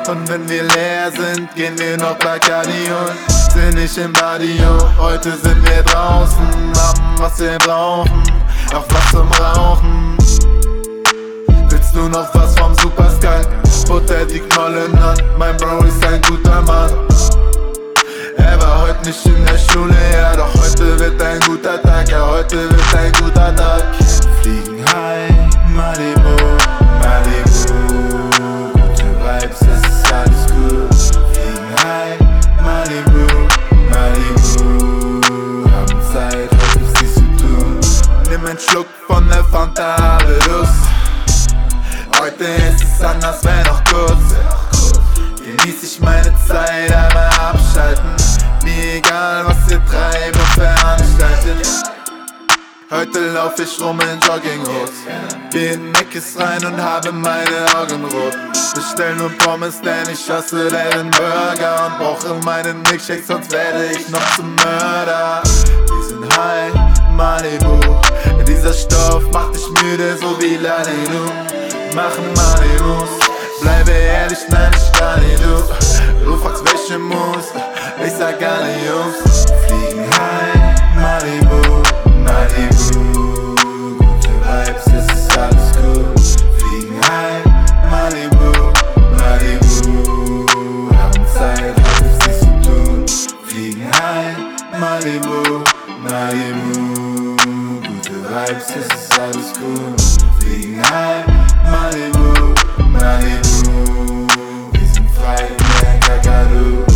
Und wenn wir leer sind, gehen wir noch Bacardi und sind nicht im Badio. Heute sind wir draußen, haben was wir brauchen, auch was zum Rauchen. Willst du noch was vom Supersky? Butter die Knollen an, mein Bro ist ein guter Mann. Er war heute nicht in der Schule, ja, doch heute wird ein guter Tag, ja, heute wird ein guter Tag. Fliegen high, Malibu, Malibu, gute Vibes, es ist alles gut. Fliegen high, Malibu, Malibu, haben Zeit, heute ist nichts zu tun. Nimm einen Schluck von der Fanta, habe Lust. Heute ist es anders, wenn auch kurz. Genieß ich meine Zeit, einmal abschalten. Mir egal, was ihr treibt und veranstaltet. Heute lauf ich rum in Jogginghose. Geh in Meckes rein und habe meine Augen rot. Bestell nur Pommes, denn ich hasse deren Burger. Und brauche meinen Milkshake, sonst werde ich noch zum Mörder. Wir sind high, Malibu. Dieser Stoff macht dich müde, so wie Lalilu. Machen Malibus. Bleibe ehrlich, nein, ich gar nicht du. Du fragst welche Muss, ich sag alle Jungs. Fliegen high, Malibu, Malibu, gute Vibes, es ist alles gut. Fliegen high, Malibu, Malibu, haben Zeit, heute ist nichts zu tun. Fliegen high, Malibu, Malibu, gute Vibes, es ist alles gut. Fliegen high, Malibu, Malibu, wir sind frei, mehr Kakadu.